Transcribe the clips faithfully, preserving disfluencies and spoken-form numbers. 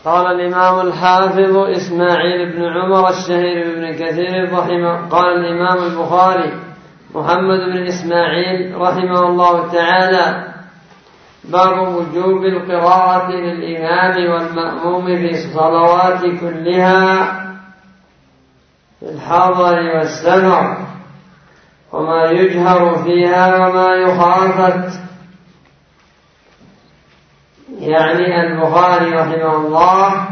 قال الإمام الحافظ إسماعيل بن عمر الشهير بن كثير رحمه قال الإمام البخاري محمد بن إسماعيل رحمه الله تعالى: باب وجوب القراءة للإمام والمأموم في الصلوات كلها في الحضر والسفر، وما يجهر فيها وما يخافت. يعني البخاري رحمه الله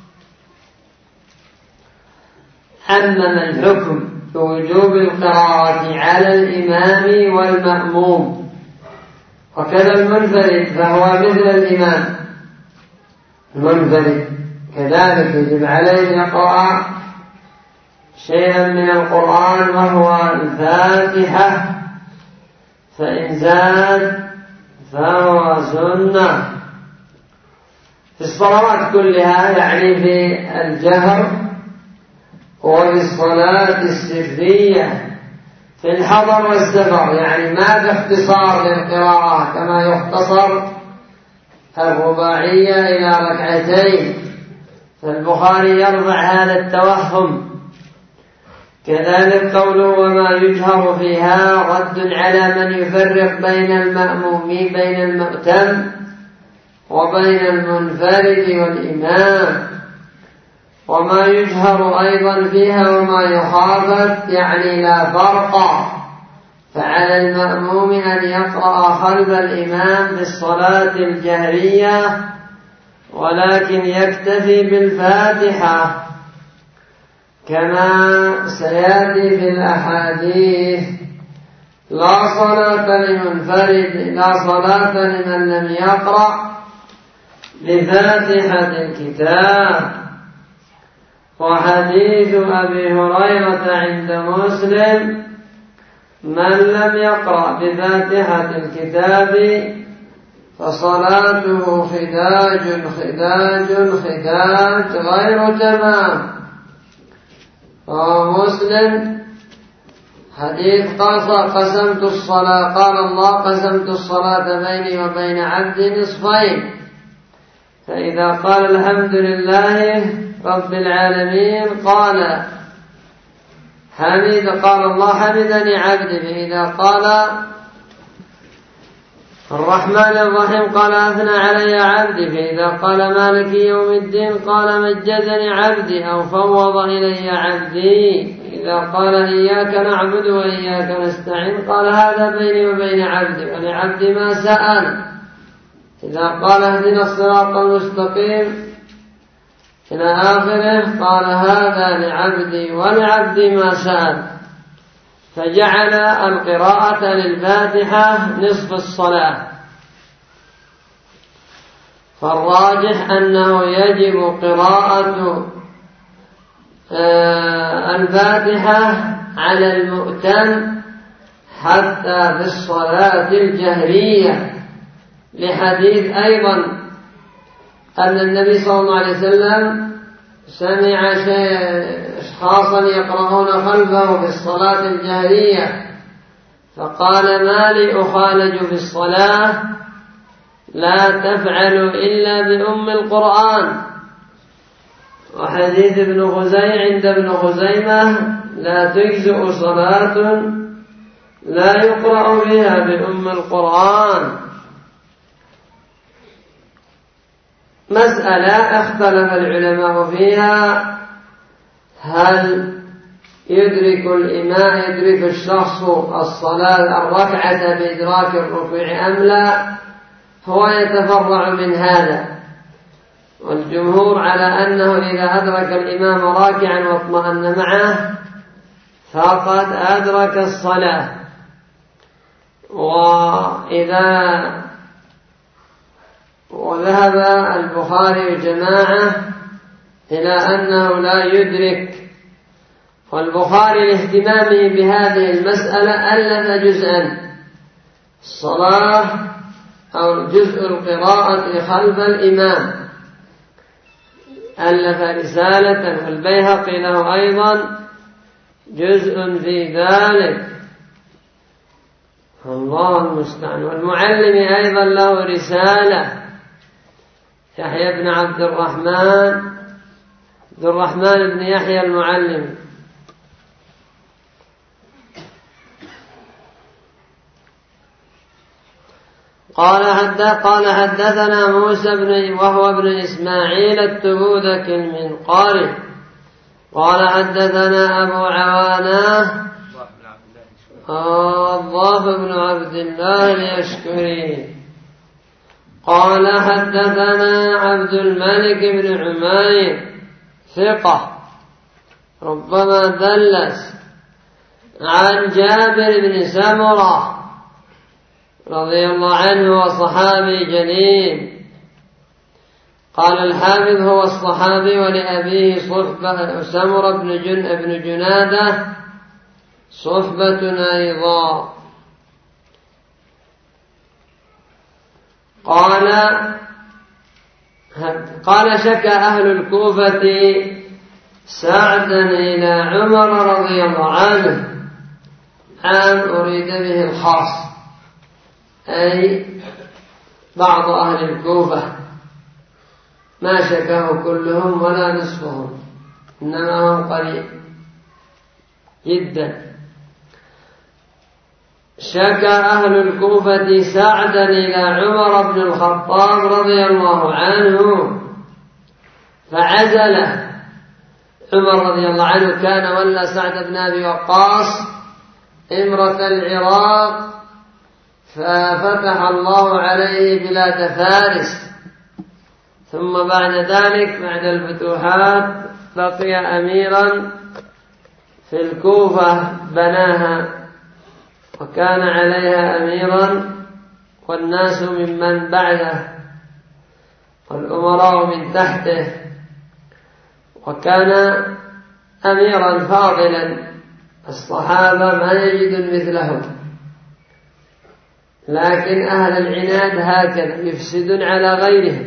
عمم الحكم بوجوب القراءة على الإمام والمأموم، وكذا المنفرد فهو مثل الإمام. المنفرد كذلك يجب عليه يقرأ شيئا من القرآن وهو الفاتحة، فإن زاد فهو سنة في الصلوات كلها، يعني في الجهر وفي الصلاة السرية، في الحضر والسفر، يعني ما في اختصار للقراءة كما يختصر الرباعية إلى ركعتين، فالبخاري يرفع هذا التوهم. كذلك قوله وما يجهر فيها رد على من يفرق بين المأمومين بين المؤتم وبين المنفرد والإمام. وما يجهر أيضا فيها وما يخافت، يعني لا فرق، فعلى المأموم أن يقرأ خلف الإمام في الصلاة الجهرية، ولكن يكتفي بالفاتحة كما سيأتي في الأحاديث: لا صلاة لمنفرد لا صلاة لمن لم يقرأ بفاتحة الكتاب. وحديث أبي هريرة عند مسلم: من لم يقرأ بفاتحة الكتاب فصلاته خداج خداج خداج غير تمام. ومسلم حديث قسمت الصلاة، قال الله: قسمت الصلاة بيني وبين عبدي نصفين، فإذا قال الحمد لله رب العالمين قال حمد قال الله حمدني عبدي، فإذا قال الرحمن الرحيم قال أثنى علي عبدي، فإذا قال مالك يوم الدين قال مجدني عبدي أو فوض إلي عبدي، إذا قال إياك نعبد وإياك نستعين قال هذا بيني وبين عبدي ولعبدي ما سأل، إذا قال اهدنا الصراط المستقيم إلى آخره قال هذا لعبدي ولعبدي ما سأل. فجعل القراءة للفاتحة نصف الصلاة. فالراجح أنه يجب قراءة الفاتحة على المؤتم حتى في الصلاة الجهرية، لحديث أيضا أن النبي صلى الله عليه وسلم سمع أشخاصا يقرؤون خلفه في الصلاة الجهرية، فقال ما لي أخالج في الصلاة، لا تفعلوا إلا بأم القرآن. وحديث ابن خزيمة عند ابن خزيمة: لا تجزئ صلاة لا يقرأ بها بأم القرآن. مسألة اختلف العلماء فيها: هل يدرك الإمام يدرك الشخص الصلاة الركعة بإدراك الركوع أم لا؟ هو يتفرع من هذا، والجمهور على أنه إذا أدرك الإمام راكعا واطمأن معه فقد أدرك الصلاة. وإذا وذهب البخاري جماعة إلى أنه لا يدرك، والبخاري لاهتمامه بهذه المسألة ألف جزءا: الصلاة أو جزء القراءة خلف الإمام، ألف رسالة، والبيهقي له أيضا جزء في ذلك، الله المستعان. والمعلم أيضا له رسالة يحيى بن عبد الرحمن عبد الرحمن بن يحيى المعلم. قال حدث قال حدثنا موسى بن وهو ابن إسماعيل التبوذك المنقاري قال حدثنا أبو عوانة الضاف بن عبد الله اليشكري قال حدثنا عبد الملك بن عمير ثقة ربما دلس عن جابر بن سمرة رضي الله عنه وصحابي جليل. قال الحافظ هو الصحابي ولأبيه صحبة سمرة بن جن بن جنادة صحبة أيضا. قال قال شكى أهل الكوفة سعدا إلى عمر رضي الله عنه عام أريد به الخاص أي بعض أهل الكوفة، ما شكاه كلهم ولا نصفهم إنما هم قليل جدا. شكى أهل الكوفة سعدا إلى عمر بن الخطاب رضي الله عنه فعزله عمر رضي الله عنه. كان ولى سعد بن أبي وقاص إمرة العراق ففتح الله عليه بلاد فارس، ثم بعد ذلك بعد الفتوحات بقي أميرا في الكوفة بناها وكان عليها أميرا والناس ممن بعده والأمراء من تحته، وكان أميرا فاضلا الصحابة ما يجدون مثله. لكن أهل العناد هكذا يفسدون على غيرهم.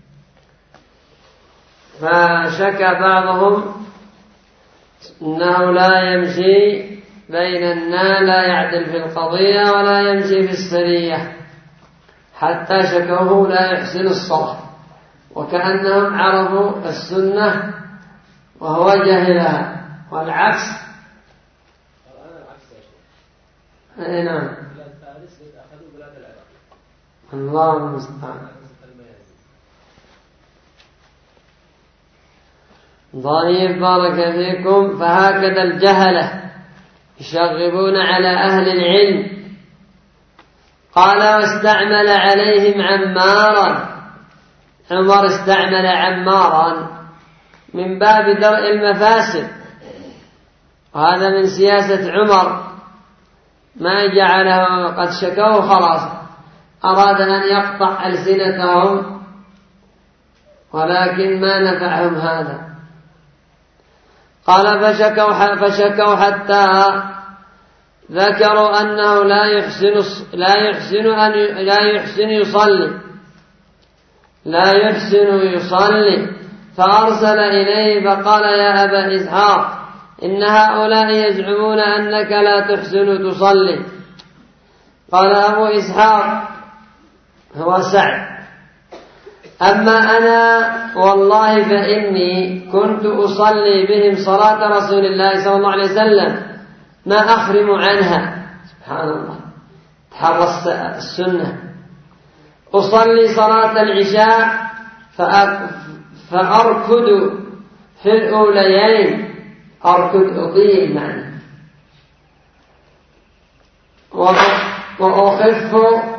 فشكى بعضهم أنه لا يمشي بين الناس، لا يعدل في القضية ولا يمشي في السرية، حتى شكوه لا يحسن الصلاة، وكأنهم عرفوا السنة وهو جاهلها، والعكس. أي نعم، الله المستعان. ضعيف بارك فيكم. فهكذا الجهلة يشغبون على أهل العلم. قال واستعمل عليهم عمارا، عمر استعمل عمارا من باب درء المفاسد، وهذا من سياسة عمر، ما جعله قد شكوه خلاص أراد أن يقطع ألسنتهم، ولكن ما نفعهم هذا. قال فشكوا فشكوا حتى ذكروا أنه لا يحسن لا يحسن أن لا يحسن يصلي لا يحسن يصلي فأرسل إليه فقال يا أبا إسحاق إن هؤلاء يزعمون أنك لا تحسن تصلي. قال أبو إسحاق هو سعد أما أنا والله فإني كنت أصلي بهم صلاة رسول الله صلى الله عليه وسلم ما أخرم عنها. سبحان الله، تحرى السنة. أصلي صلاة العشاء فأركض في الأوليين، أركض أطيل معنى، وأخف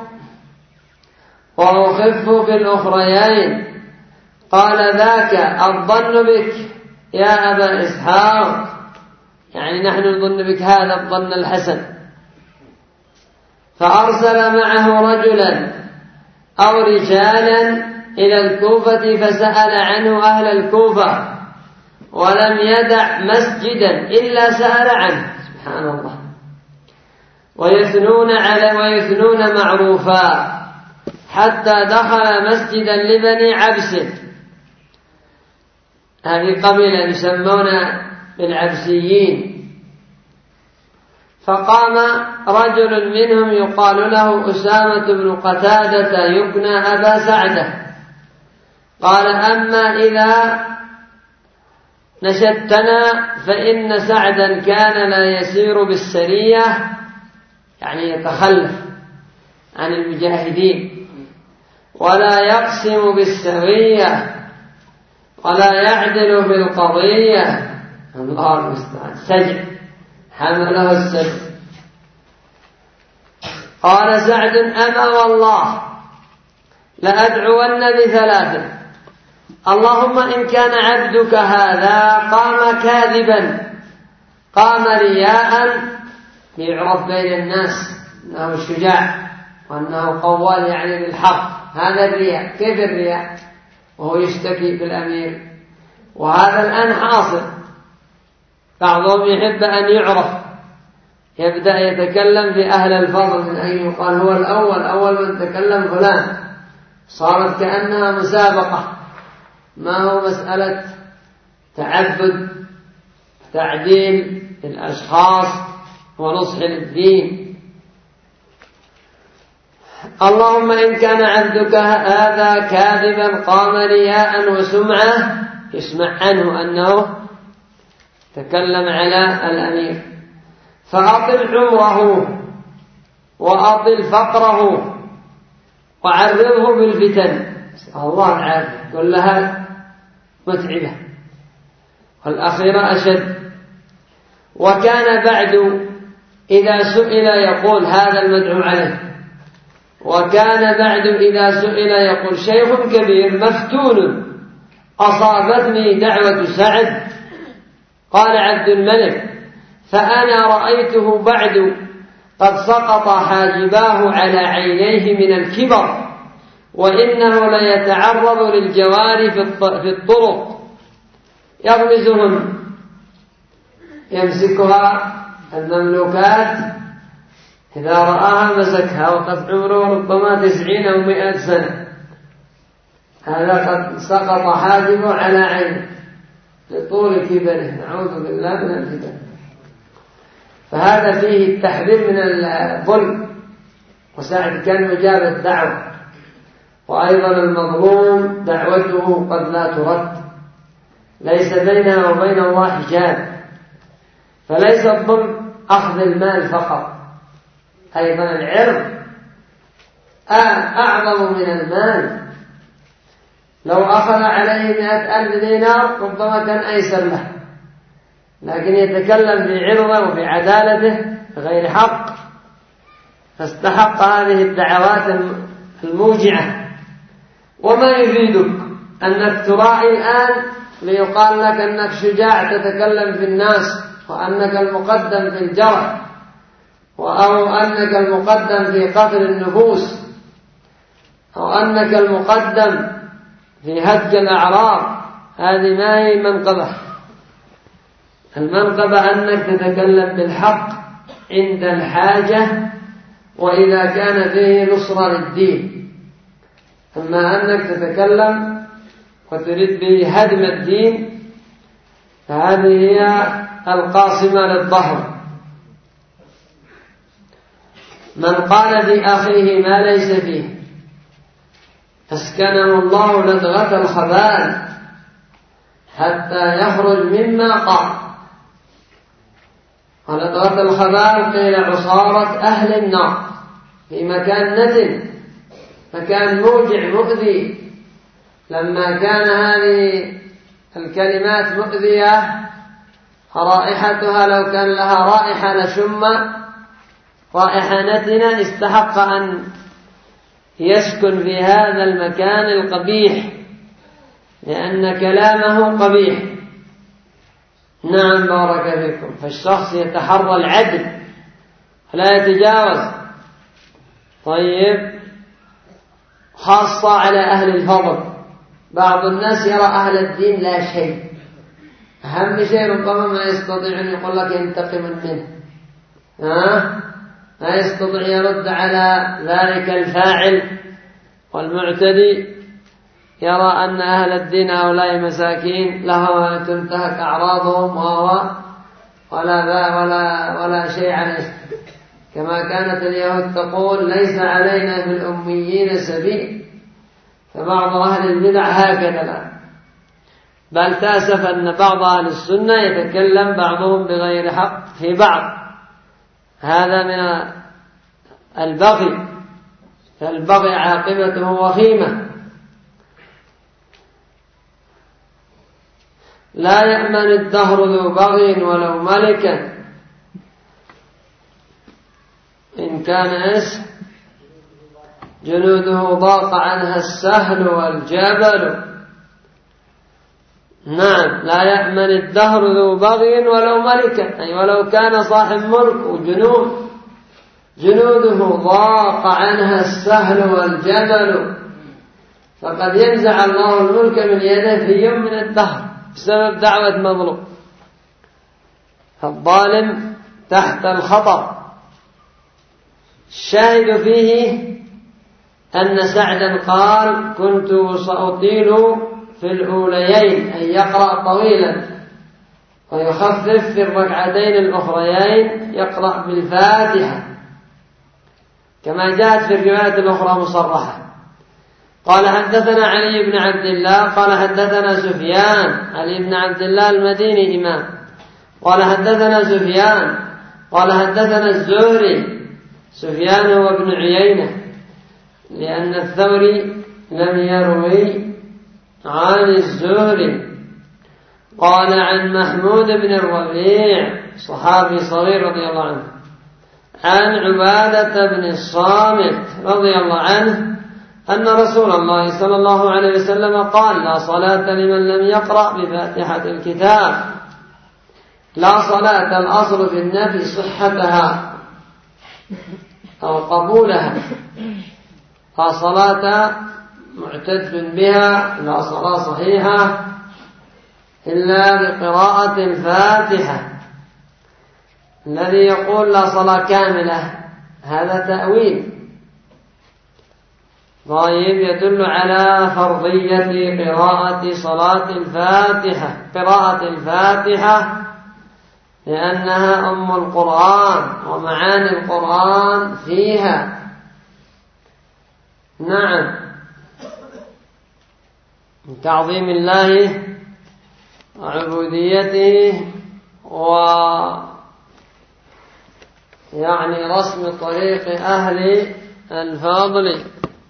وأخف في الأخريين. قال ذاك الظن بك يا أبا إسحاق، يعني نحن نظن بك هذا الظن الحسن. فأرسل معه رجلا أو رجالا إلى الكوفة فسأل عنه أهل الكوفة، ولم يدع مسجدا إلا سأل عنه. سبحان الله. ويثنون على ويثنون معروفا حتى دخل مسجدا لبني عبس، هذه قبيلة يسمون بالعبسيين. فقام رجل منهم يقال له أسامة بن قتادة يكنى أبا سعدة، قال أما إذا نشدتنا فإن سعدا كان لا يسير بالسرية، يعني يتخلف عن المجاهدين، ولا يقسم بالسوية، ولا يعدل في القضية. الله المستعان، سجع حمله السجع. قال سعد أما والله لأدعون بثلاث، اللهم إن كان عبدك هذا قام كاذبا، قام رياء ليعرف بين الناس أنه شجاع وأنه قوال يعني بالحق، هذا الرياء. كيف الرياء وهو يشتكي بالأمير؟ وهذا الآن حاصل، بعضهم يحب أن يعرف، يبدأ يتكلم في أهل الفضل من أن يقال هو الأول، أول من تكلم فلان، صارت كأنها مسابقة، ما هو مسألة تعبد تعديل الأشخاص ونصح للدين. اللهم إن كان عبدك هذا كاذبا قام رياء وسمعة، يسمع عنه أنه تكلم على الأمير، فأطل عمره وأطل فقره وعرضه بالفتن، الله العافية، كلها متعبة والأخيرة أشد. وكان بعد إذا سئل يقول هذا المدعو عليه، وكان بعد إذا سئل يقول شيخ كبير مفتون أصابتني دعوة سعد، قال عبد الملك فأنا رأيته بعد قد سقط حاجباه على عينيه من الكبر، وإنه ليتعرض للجواري في الطرق يغمزهم، يمسكها المملوكات إذا رآها مسكها، وقد عمره ربما تسعين أو مئة سنة، هذا قد سقط حاجبه على عينه لطول كبره، نعوذ بالله من الفتن. فهذا فيه التحذير من الظلم، وسعد كان مجاب الدعوة، وأيضا المظلوم دعوته قد لا ترد، ليس بينها وبين الله حجاب. فليس الظلم أخذ المال فقط، أيضا العرض أعظم من المال. لو أخذ عليه مئة ألف دينار ربما كان أيسر له، لكن يتكلم بعرضه وبعدالته غير حق، فاستحق هذه الدعوات الموجعة. وما يفيدك أنك تراعي الآن ليقال لك أنك شجاع تتكلم في الناس، وأنك المقدم في الجرح، أو أنك المقدم في قتل النفوس، أو أنك المقدم في هج الأعراض. هذه ما هي منقبة. المنقبة أنك تتكلم بالحق عند الحاجة وإذا كان فيه نصرة للدين. أما أنك تتكلم وتريد به هدم الدين فهذه هي القاصمة للظهر. من قال في أخيه ما ليس فيه أسكنه الله لدغة الخبال حتى يخرج مما قال. ولدغة الخبال قيل عصارة أهل النار، في مكان نتن، مكان موجع مؤذي. لما كان هذه الكلمات مؤذية رائحتها لو كان لها رائحة لشم رائحة نتنة، استحق أن يسكن في هذا المكان القبيح، لأن كلامه قبيح. نعم بارك فيكم. فالشخص يتحرى العدل لا يتجاوز. طيب، خاصة على أهل الفضل. بعض الناس يرى أهل الدين لا شيء، أهم شيء ربما ما يستطيع أن يقول لك ينتقم منه، ها؟ ما يستطيع يرد على ذلك الفاعل والمعتدي، يرى أن أهل الدين هؤلاء مساكين لهم تنتهك أعراضهم وهو ولا ولا ولا شيء عليه. كما كانت اليهود تقول ليس علينا في الأميين سبيل، فبعض أهل البدع هكذا الآن، بل تأسف أن بعض أهل السنة يتكلم بعضهم بغير حق في بعض، هذا من البغي، فالبغي عاقبته وخيمة. لا يأمن الدهر ذو بغي ولو ملكا، إن كان اسم جنوده ضاق عنها السهل والجبل. نعم، لا يأمن الدهر ذو بغي ولو ملكا، أي ولو كان صاحب ملك وجنود جنوده ضاق عنها السهل والجبل، فقد ينزع الله الملك من يده في يوم من الدهر بسبب دعوة مظلوم. الظالم تحت الخطر. الشاهد فيه أن سعدا قال: كنت سأطيل في الأوليين، أي يقرأ طويلا، ويخفف في الركعتين الأخريين يقرأ بالفاتحة، كما جاءت في الرواية الأخرى مصرحة. قال: حدثنا علي بن عبد الله قال حدثنا سفيان، علي بن عبد الله المديني إمام، قال حدثنا سفيان قال حدثنا الزهري. سفيان هو ابن عيينة، لأن الثوري لم يروي عن الزهري. قال عن محمود بن الربيع صحابي صغير رضي الله عنه، عن عبادة بن الصامت رضي الله عنه أن رسول الله صلى الله عليه وسلم قال: لا صلاة لمن لم يقرأ بفاتحة الكتاب. لا صلاة الأصل في النفي صحتها أو قبولها، لا صلاة معتد بها، لا صلاة صحيحة إلا بقراءة الفاتحة. الذي يقول لا صلاة كاملة هذا تأويل. طيب، يدل على فرضية قراءة صلاة الفاتحة، قراءة الفاتحة لأنها أم القرآن ومعاني القرآن فيها. نعم، من تعظيم الله وعبوديته و يعني رسم طريق أهل الفضل.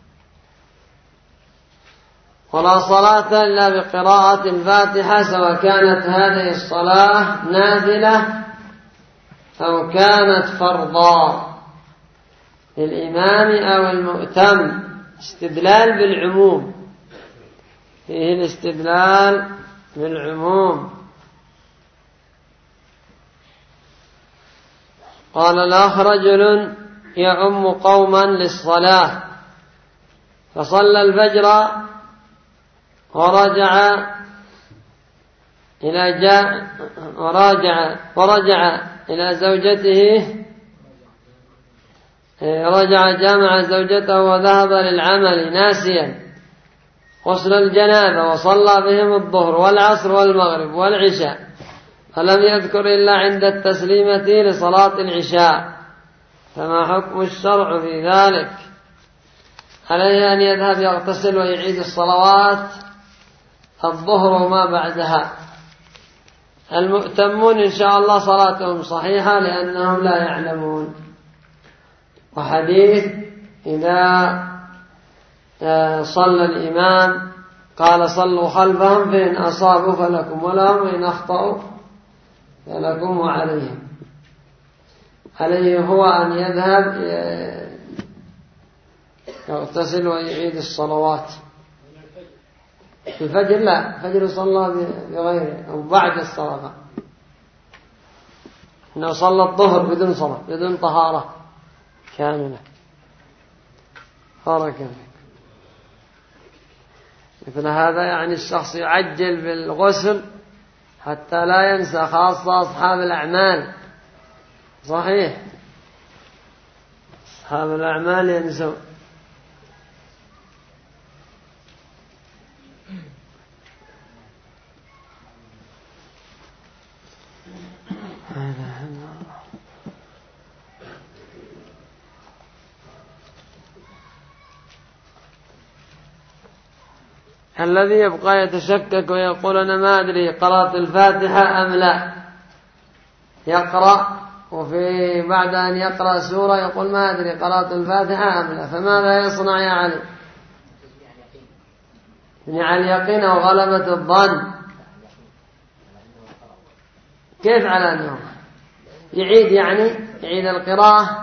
ولا صلاة إلا بقراءة الفاتحة، سواء كانت هذه الصلاة نافلة أو كانت فرضا للإمام أو المؤتم. استدلال بالعموم، فيه الاستدلال بالعموم. قال: لا رجل يؤم قوما للصلاة فصلى الفجر ورجع إلى جاء ورجع ورجع إلى زوجته، رجع جامع زوجته وذهب للعمل ناسيا غسل الجنابة، وصلى بهم الظهر والعصر والمغرب والعشاء، فلم يذكر إلا عند التسليمة لصلاة العشاء، فما حكم الشرع في ذلك؟ عليه أن يذهب يغتسل ويعيد الصلوات الظهر وما بعدها. المؤتمون إن شاء الله صلاتهم صحيحة لأنهم لا يعلمون. وحديث إذا صلى الإمام قال: صلوا خلفهم، فإن أصابوا فلكم ولهم، وإن أخطأوا فلكم وعليهم. عليه هو أن يذهب يغتسل ويعيد الصلوات. في الفجر لا، الفجر صلى بغيره أو بعد الصلاة، إنه صلى الظهر بدون صلاة، بدون طهارة كاملة. بارك الله. مثل هذا يعني الشخص يعجل بالغسل حتى لا ينسى، خاصة أصحاب الأعمال. صحيح، أصحاب الأعمال ينسون. الذي يبقى يتشكك ويقول أنا ما أدري قرأت الفاتحة أم لا، يقرأ وفي بعد أن يقرأ سورة يقول ما أدري قرأت الفاتحة أم لا، فماذا يصنع يا علي؟ يعني على اليقين أو غلبة الظن؟ كيف على أنه يعيد؟ يعني يعيد القراءة؟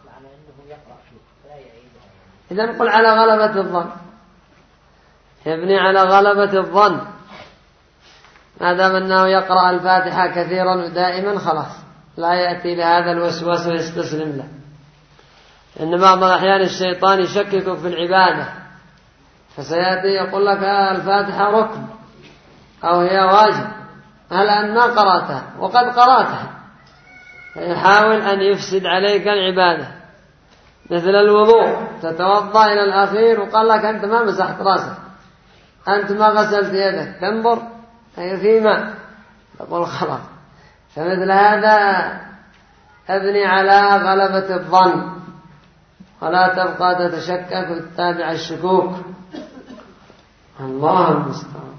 إذا نقول على غلبة الظن، يبني على غلبة الظن، ما دام أنه يقرأ الفاتحة كثيرا ودائما خلاص لا يأتي لهذا الوسواس ويستسلم له. إن بعض الأحيان الشيطان يشككك في العبادة، فسيأتي يقول لك آه الفاتحة ركن أو هي واجب، هل أن ما قرأتها وقد قرأتها، فيحاول أن يفسد عليك العبادة. مثل الوضوء، تتوضأ إلى الأخير وقال لك أنت ما مسحت رأسك، أنت ما غسلت يدك، تنظر أي في ماء، تقول خلاص. فمثل هذا أبني على غلبة الظن، ولا تبقى تتشكك وتتابع الشكوك. الله المستعان.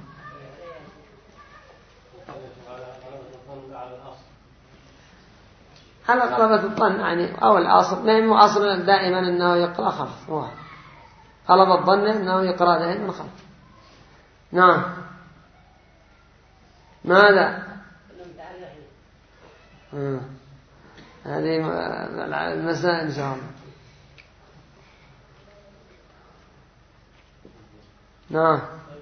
على غلبة الظن يعني أو الأصل، ما هو أصلا دائما أنه يقرأ خلاص، غلبة الظن أنه يقرأ دائما خلاص. نعم. ماذا؟ آه. هذه المساء إن شاء الله. نعم.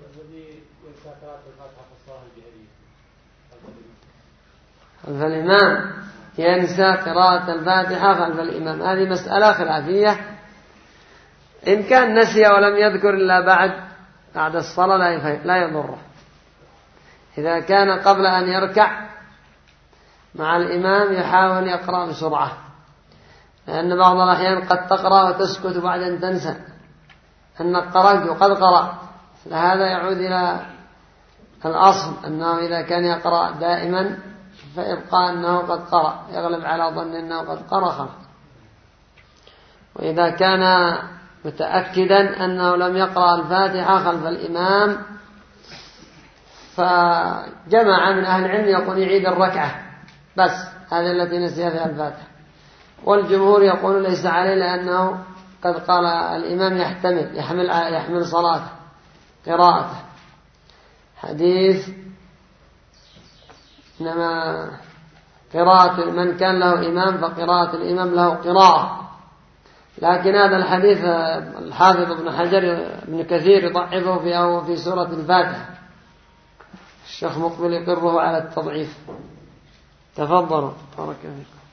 خلف الإمام ينسى قراءة الفاتحة خلف الإمام، هذه مسألة خلافية. إن كان نسي ولم يذكر إلا بعد بعد الصلاة لا يضره. إذا كان قبل أن يركع مع الإمام يحاول يقرأ بسرعة، لأن بعض الأحيان قد تقرأ وتسكت وبعدين تنسى أنك قرأت وقد قرأت، فهذا يعود إلى الأصل أنه إذا كان يقرأ دائما فيبقى أنه قد قرأ، يغلب على ظن أنه قد قرأ خلاص. وإذا كان متأكدا أنه لم يقرأ الفاتحة خلف الإمام فجمع من أهل العلم يقول يعيد الركعة بس، هذه التي نسي فيها الفاتحة. والجمهور يقول ليس عليه، لأنه قد قال الإمام يحتمل يحمل يحمل صلاته قراءته، حديث إنما قراءة من كان له إمام فقراءة الإمام له قراءة. لكن هذا الحديث الحافظ ابن حجر ابن كثير يضعفه في أو في سورة الفاتحة، الشيخ مقبل يقره على التضعيف. تفضلوا بارك فيكم.